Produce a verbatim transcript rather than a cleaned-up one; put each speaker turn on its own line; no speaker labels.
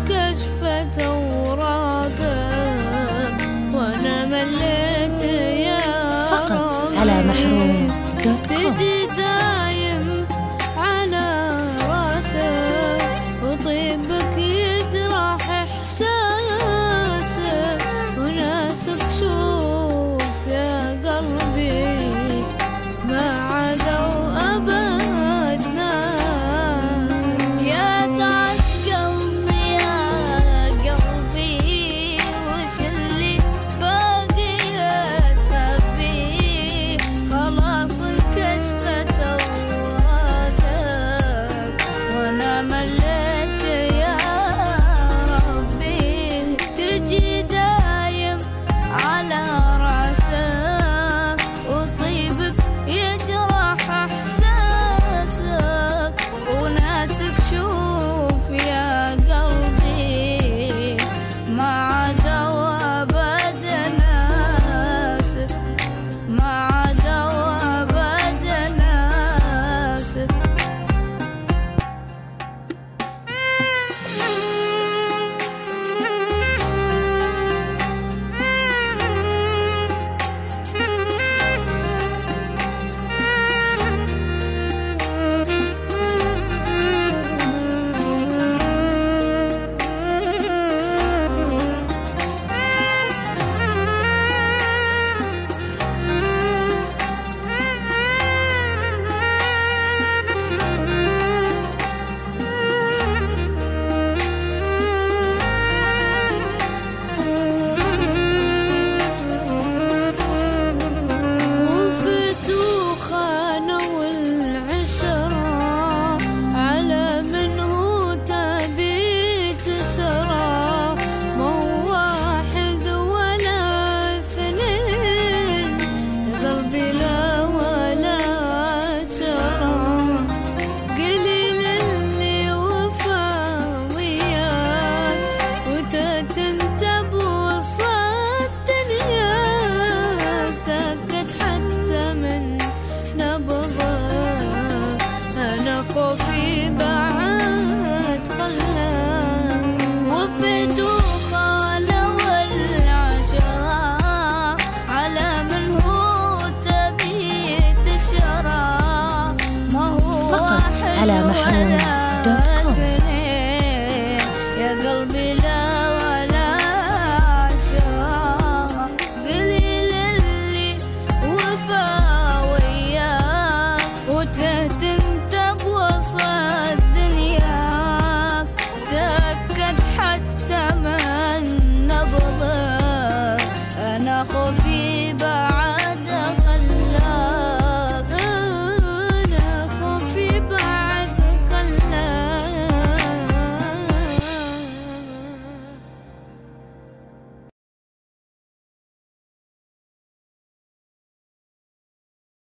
كشفت أوراقك وأنا مليت يا
فقط على محروم دوت كوم.
تجي دايم على راسك وطيبك يجرح إحساسك وناسك شوف يا قلبي ما عادوا أبد ناسك. يا تعس قلبي يا قلبي وش اللي باقي يسبي خلاص انكشفت أوراقك وأنا مليت يا ربي. تجي دايم على راسك وطيبك يجرح إحساسك وناسك شوف يا قلبي ما عادوا أبدا ناسك ما عادوا أبدا ناسك. وفتوا خانوا العشرة على من هو تبي تسرى مو واحد ولا اثنين قلبي لا ولا عشرة قليل اللي وفى وياك وتتنتب وسط دنياك تأكد حتى من نبضك أنا خوفي بعد خلاك. وفدوا خانوا العشرة على من هو تبي تشرى ما هو
فقط
واحد
على محروم
ولا
دوت كوم.